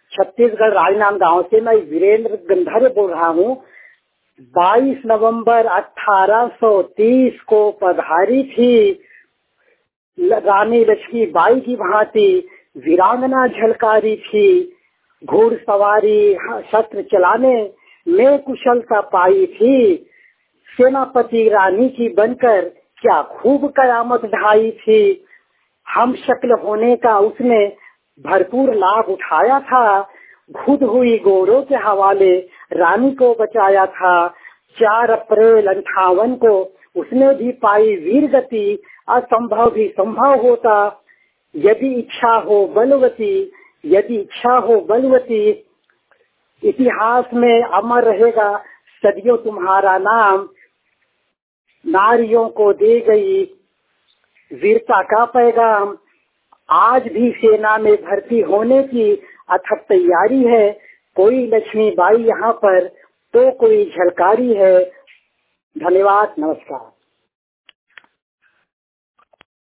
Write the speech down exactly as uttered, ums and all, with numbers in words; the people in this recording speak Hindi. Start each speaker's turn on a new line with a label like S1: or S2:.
S1: छत्तीसगढ़ राजनांद गांव से मैं वीरेंद्र गंधर्व बोल रहा हूँ। बाईस नवंबर अठारह सौ तीस को पधारी थी रानी लक्ष्मीबाई की भांति वीरांगना झलकारी थी। घुड़सवारी शस्त्र चलाने में कुशलता पाई थी। सेनापति रानी की बनकर क्या खूब कयामत ढाई थी। हम शक्ल होने का उसने भरपूर लाभ उठाया था। खुद हुई गोरों के हवाले रानी को बचाया था। चार अप्रैल अंठावन को उसने भी पाई वीर गति। असंभव भी संभव होता यदि इच्छा हो बलवती, यदि इच्छा हो बलवती। इतिहास में अमर रहेगा सदियों तुम्हारा नाम। नारियों को दे गई वीरता का पैगाम। आज भी सेना में भर्ती होने की अथक तैयारी है। कोई लक्ष्मीबाई यहाँ पर तो कोई झलकारी है। धन्यवाद, नमस्कार।